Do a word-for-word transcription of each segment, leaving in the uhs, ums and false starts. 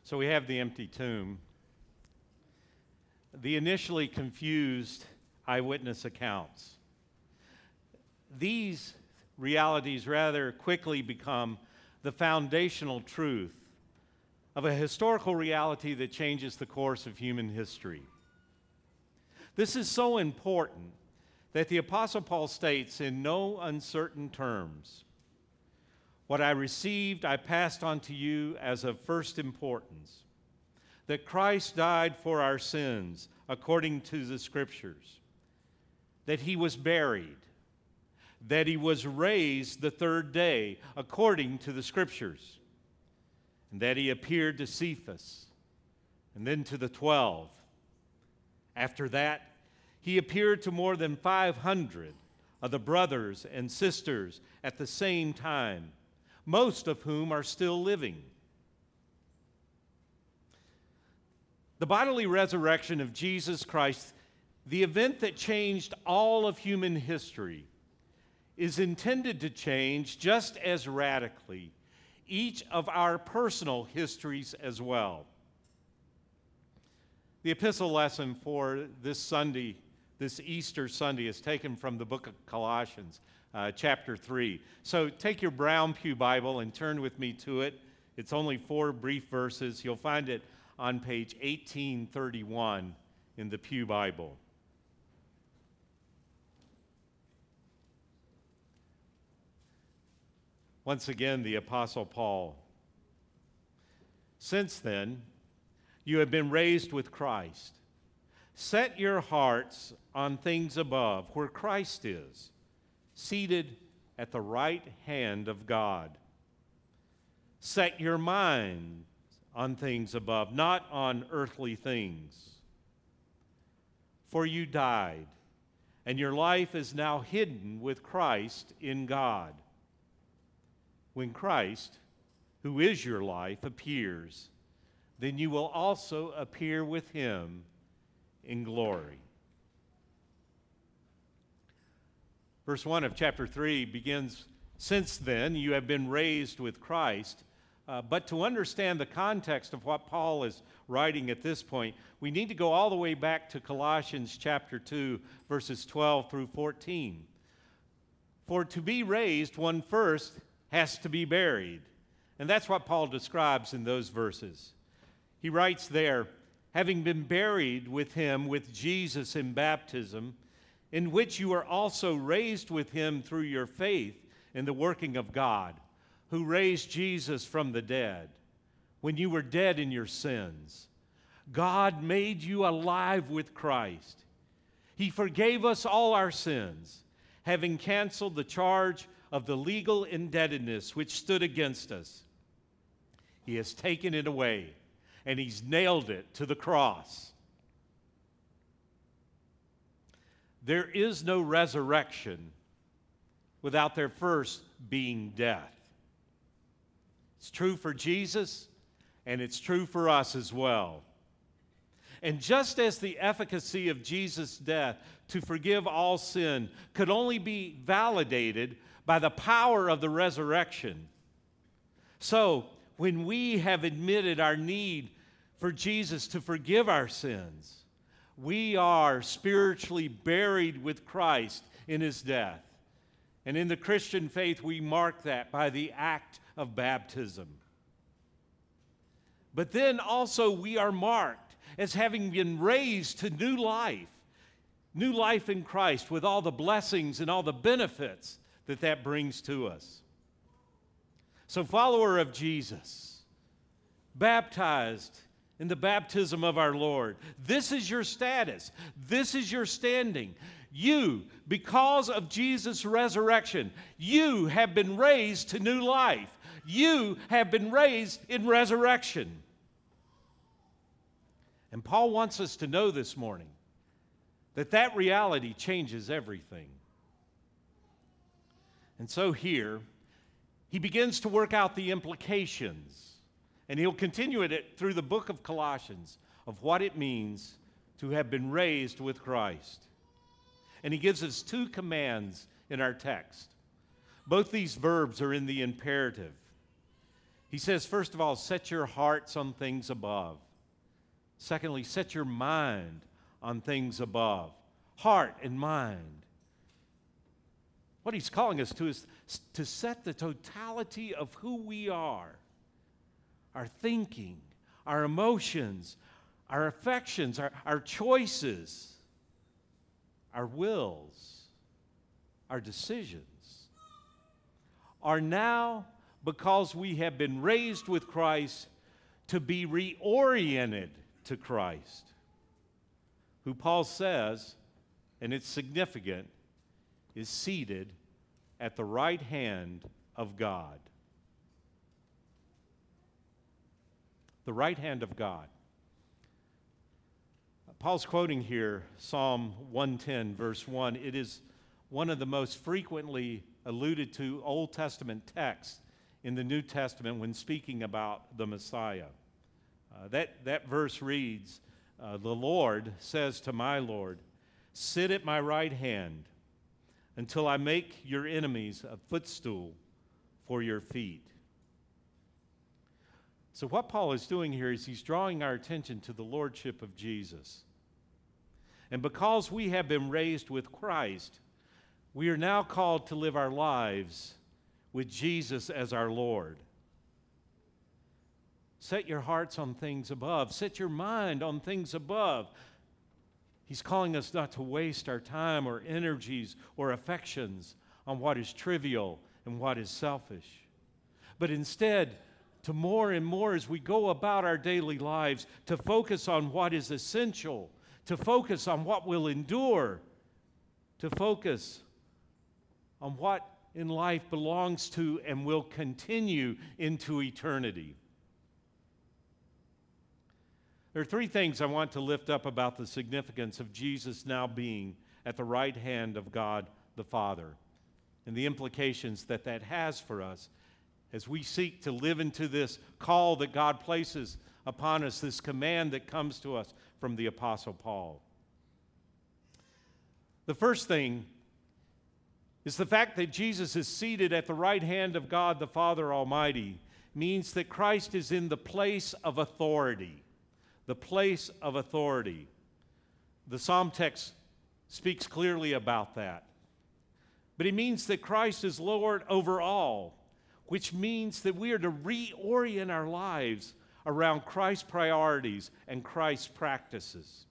So we have the empty tomb. The initially confused eyewitness accounts. These realities rather quickly become the foundational truth of a historical reality that changes the course of human history. This is so important that the Apostle Paul states in no uncertain terms, "What I received, I passed on to you as of first importance, that Christ died for our sins according to the Scriptures, that he was buried, that he was raised the third day according to the Scriptures, and that he appeared to Cephas, and then to the twelve. After that, he appeared to more than five hundred of the brothers and sisters at the same time, most of whom are still living." The bodily resurrection of Jesus Christ, the event that changed all of human history, is intended to change just as radically each of our personal histories as well. The epistle lesson for this Sunday, this Easter Sunday, is taken from the book of Colossians, uh, chapter three. So take your brown pew Bible and turn with me to it. It's only four brief verses. You'll find it on page eighteen thirty-one in the Pew Bible. Once again, the Apostle Paul. "Since then, you have been raised with Christ. Set your hearts on things above, where Christ is, seated at the right hand of God. Set your mind on things above, not on earthly things. For you died, and your life is now hidden with Christ in God. When Christ, who is your life, appears, then you will also appear with him in glory." Verse one of chapter three begins, "Since then you have been raised with Christ." Uh, but to understand the context of what Paul is writing at this point, we need to go all the way back to Colossians chapter two, verses twelve through fourteen. "For to be raised, one first has to be buried." And that's what Paul describes in those verses. He writes there, "Having been buried with him, with Jesus in baptism, in which you are also raised with him through your faith in the working of God, who raised Jesus from the dead. When you were dead in your sins, God made you alive with Christ. He forgave us all our sins, having canceled the charge of the legal indebtedness which stood against us. He has taken it away, and he's nailed it to the cross." There is no resurrection without there first being death. It's true for Jesus, and it's true for us as well. And just as the efficacy of Jesus' death to forgive all sin could only be validated by the power of the resurrection, so when we have admitted our need for Jesus to forgive our sins, we are spiritually buried with Christ in his death. And in the Christian faith, we mark that by the act of baptism. But then also we are marked as having been raised to new life, new life in Christ, with all the blessings and all the benefits that that brings to us. So, follower of Jesus, baptized in the baptism of our Lord, this is your status. This is your standing. You, because of Jesus' resurrection, you have been raised to new life. You have been raised in resurrection. And Paul wants us to know this morning that that reality changes everything. And so here, he begins to work out the implications, and he'll continue it through the book of Colossians, of what it means to have been raised with Christ. And he gives us two commands in our text. Both these verbs are in the imperative. He says, first of all, set your hearts on things above. Secondly, set your mind on things above. Heart and mind. What he's calling us to is to set the totality of who we are, our thinking, our emotions, our affections, our, our choices, our wills, our decisions, are now, because we have been raised with Christ, to be reoriented to Christ, who Paul says, and it's significant, is seated at the right hand of God. The right hand of God. Paul's quoting here Psalm one ten, verse one. It is one of the most frequently alluded to Old Testament texts in the New Testament when speaking about the Messiah. Uh, that, that verse reads, uh, the Lord says to my Lord, sit at my right hand until I make your enemies a footstool for your feet. So what Paul is doing here is he's drawing our attention to the lordship of Jesus. And because we have been raised with Christ, we are now called to live our lives with Jesus as our Lord. Set your hearts on things above. Set your mind on things above. He's calling us not to waste our time or energies or affections on what is trivial and what is selfish, but instead to more and more, as we go about our daily lives, to focus on what is essential, to focus on what will endure, to focus on what in life belongs to and will continue into eternity. There are three things I want to lift up about the significance of Jesus now being at the right hand of God the Father and the implications that that has for us as we seek to live into this call that God places upon us, this command that comes to us from the Apostle Paul. The first thing is the fact that Jesus is seated at the right hand of God the Father Almighty means that Christ is in the place of authority. The place of authority. The Psalm text speaks clearly about that. But it means that Christ is Lord over all, which means that we are to reorient our lives around Christ's priorities and Christ's practices.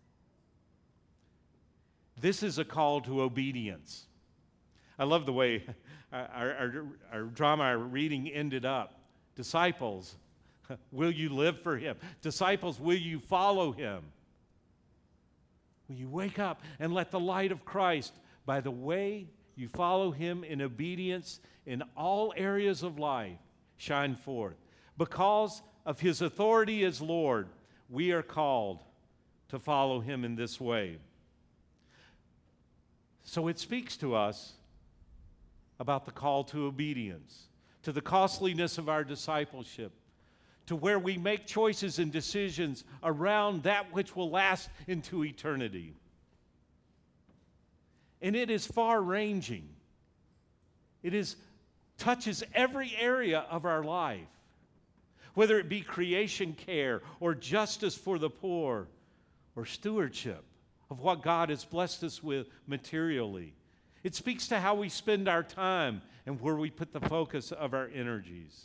This is a call to obedience. I love the way our, our, our drama, our reading ended up. Disciples, will you live for him? Disciples, will you follow him? Will you wake up and let the light of Christ, by the way you follow him in obedience in all areas of life, shine forth? Because of his authority as Lord, we are called to follow him in this way. So it speaks to us about the call to obedience, to the costliness of our discipleship, to where we make choices and decisions around that which will last into eternity. And it is far-ranging. It is touches every area of our life, whether it be creation care or justice for the poor or stewardship of what God has blessed us with materially. It speaks to how we spend our time and where we put the focus of our energies.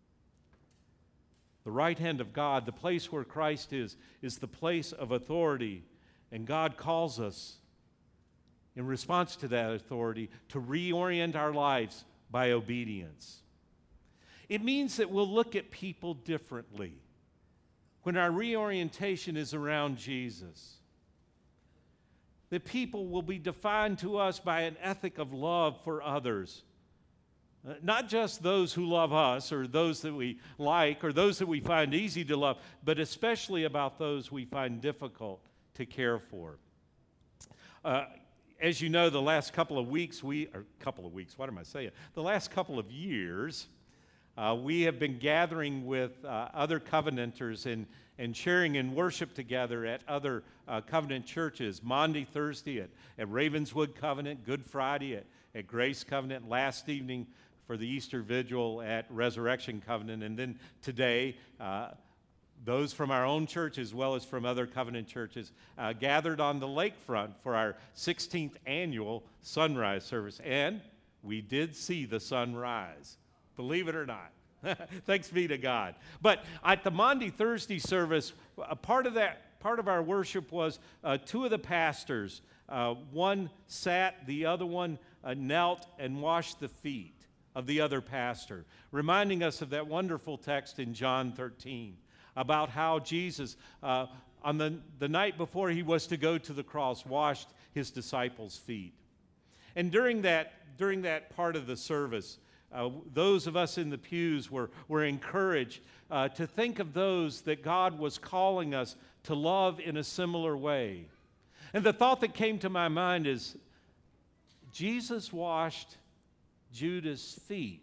The right hand of God, the place where Christ is, is the place of authority, and God calls us in response to that authority to reorient our lives by obedience. It means that we'll look at people differently when our reorientation is around Jesus. That people will be defined to us by an ethic of love for others. Uh, not just those who love us or those that we like or those that we find easy to love, but especially about those we find difficult to care for. Uh, as you know, the last couple of weeks, we, or couple of weeks, what am I saying? The last couple of years, uh, we have been gathering with uh, other covenanters and, and sharing in worship together at other uh, covenant churches. Maundy Thursday at, at Ravenswood Covenant, Good Friday at, at Grace Covenant, last evening for the Easter Vigil at Resurrection Covenant. And then today, uh, those from our own church as well as from other covenant churches uh, gathered on the lakefront for our sixteenth annual sunrise service. And we did see the sunrise, believe it or not. Thanks be to God. But at the Maundy Thursday service, a part of that, part of our worship was uh, two of the pastors. Uh, one sat, the other one uh, knelt and washed the feet of the other pastor, reminding us of that wonderful text in John thirteen about how Jesus, uh, on the, the night before he was to go to the cross, washed his disciples' feet. And during that, during that part of the service, uh, those of us in the pews were, were encouraged uh, to think of those that God was calling us to love in a similar way. And the thought that came to my mind is, Jesus washed Judas' feet.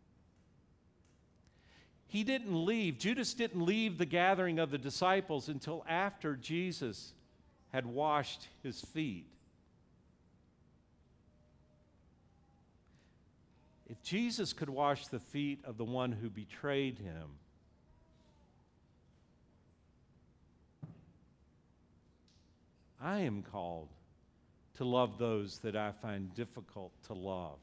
He didn't leave, Judas didn't leave the gathering of the disciples until after Jesus had washed his feet. If Jesus could wash the feet of the one who betrayed him, I am called to love those that I find difficult to love.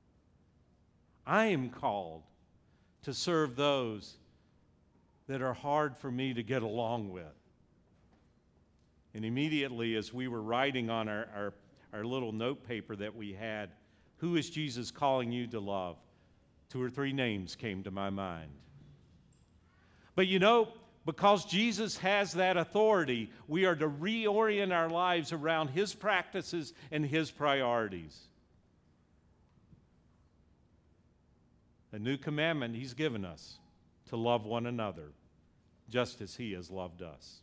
I am called to serve those that are hard for me to get along with. And immediately, as we were writing on our, our, our little note paper that we had, who is Jesus calling you to love? Two or three names came to my mind. But you know, because Jesus has that authority, we are to reorient our lives around his practices and his priorities. A new commandment he's given us, to love one another, just as he has loved us.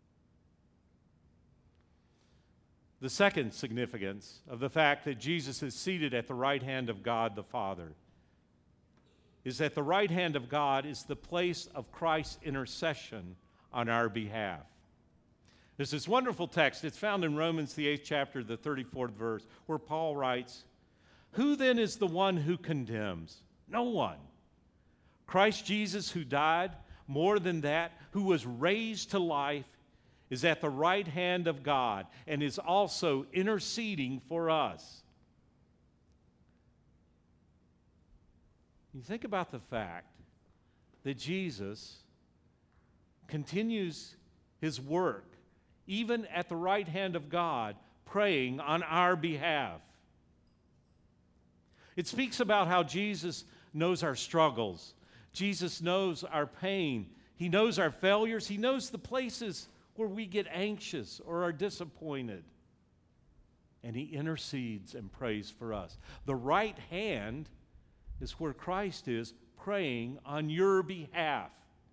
The second significance of the fact that Jesus is seated at the right hand of God the Father is that the right hand of God is the place of Christ's intercession on our behalf. There's this wonderful text. It's found in Romans, the eighth chapter, the thirty-fourth verse, where Paul writes, "Who then is the one who condemns? No one. Christ Jesus, who died, more than that, who was raised to life, is at the right hand of God and is also interceding for us." You think about the fact that Jesus continues his work, even at the right hand of God, praying on our behalf. It speaks about how Jesus knows our struggles. Jesus knows our pain. He knows our failures. He knows the places where we get anxious or are disappointed. And he intercedes and prays for us. The right hand is where Christ is praying on your behalf.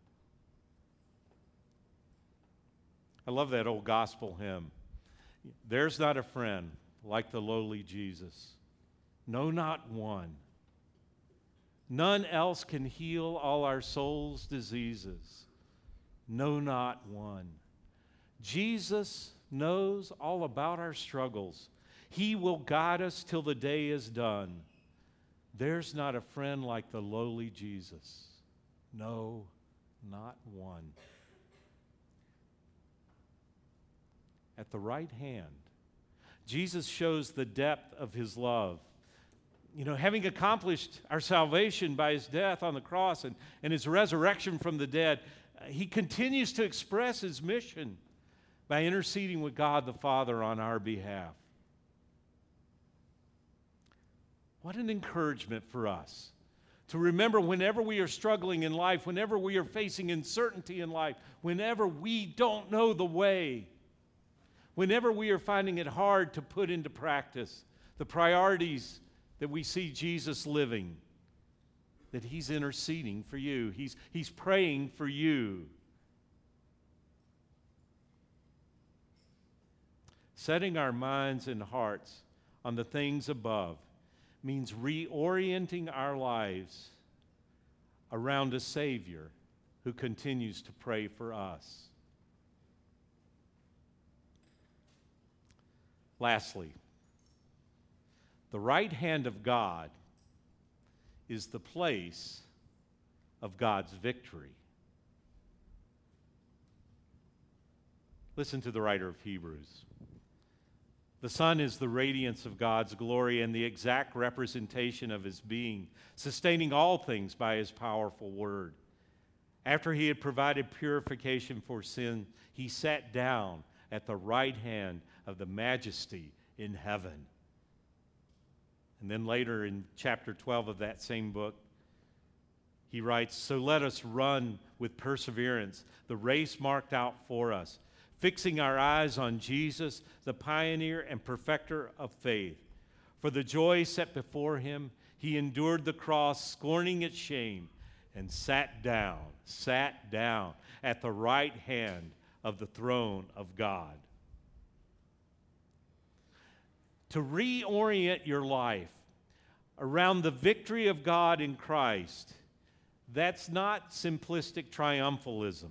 I love that old gospel hymn. There's not a friend like the lowly Jesus. No, not one. None else can heal all our soul's diseases. No, not one. Jesus knows all about our struggles. He will guide us till the day is done. There's not a friend like the lowly Jesus. No, not one. At the right hand, Jesus shows the depth of his love. You know, having accomplished our salvation by his death on the cross and, and his resurrection from the dead, uh, he continues to express his mission by interceding with God the Father on our behalf. What an encouragement for us to remember whenever we are struggling in life, whenever we are facing uncertainty in life, whenever we don't know the way, whenever we are finding it hard to put into practice the priorities that we see Jesus living, that he's interceding for you. He's, he's praying for you. Setting our minds and hearts on the things above means reorienting our lives around a Savior who continues to pray for us. Lastly, the right hand of God is the place of God's victory. Listen to the writer of Hebrews. The Son is the radiance of God's glory and the exact representation of his being, sustaining all things by his powerful word. After he had provided purification for sin, he sat down at the right hand of the Majesty in heaven. And then later in chapter twelve of that same book, he writes, "So let us run with perseverance the race marked out for us, fixing our eyes on Jesus, the pioneer and perfecter of faith. For the joy set before him, he endured the cross, scorning its shame, and sat down, sat down at the right hand of the throne of God." To reorient your life around the victory of God in Christ, that's not simplistic triumphalism.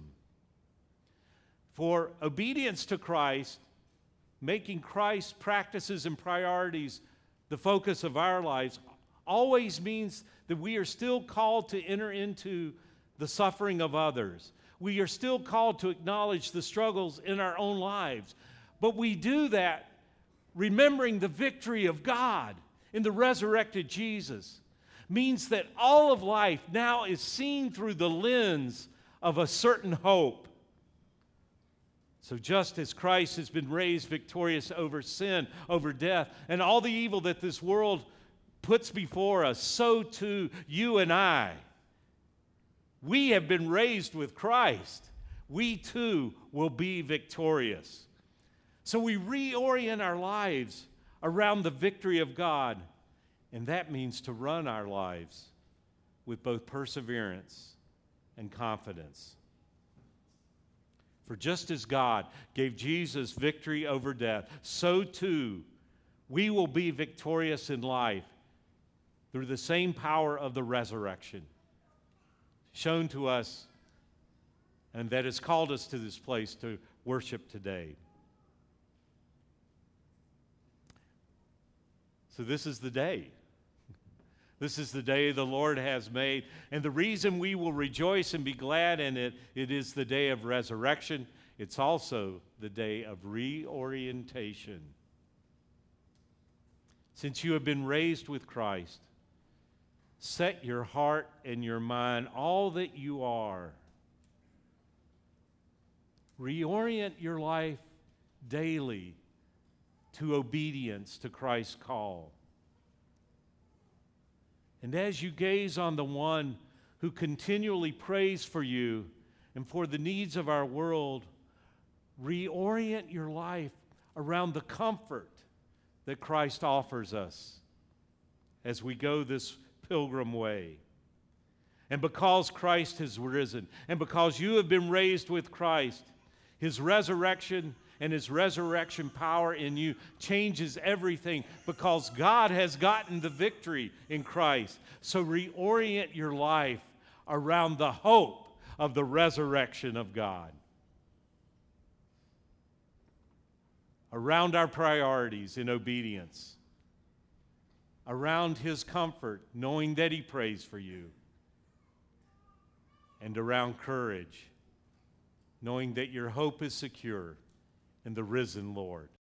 For obedience to Christ, making Christ's practices and priorities the focus of our lives, always means that we are still called to enter into the suffering of others. We are still called to acknowledge the struggles in our own lives. But we do that remembering the victory of God in the resurrected Jesus. Means that all of life now is seen through the lens of a certain hope. So just as Christ has been raised victorious over sin, over death, and all the evil that this world puts before us, so too you and I. We have been raised with Christ. We too will be victorious. So we reorient our lives around the victory of God, and that means to run our lives with both perseverance and confidence. For just as God gave Jesus victory over death, so too we will be victorious in life through the same power of the resurrection shown to us and that has called us to this place to worship today. So this is the day. This is the day the Lord has made, and the reason we will rejoice and be glad in it, it is the day of resurrection. It's also the day of reorientation. Since you have been raised with Christ, set your heart and your mind, all that you are. Reorient your life daily to obedience to Christ's call. And as you gaze on the one who continually prays for you and for the needs of our world, reorient your life around the comfort that Christ offers us as we go this pilgrim way. And because Christ has risen, and because you have been raised with Christ, his resurrection and his resurrection power in you changes everything because God has gotten the victory in Christ. So reorient your life around the hope of the resurrection of God. Around our priorities in obedience. Around his comfort, knowing that he prays for you. And around courage, knowing that your hope is secure in the risen Lord.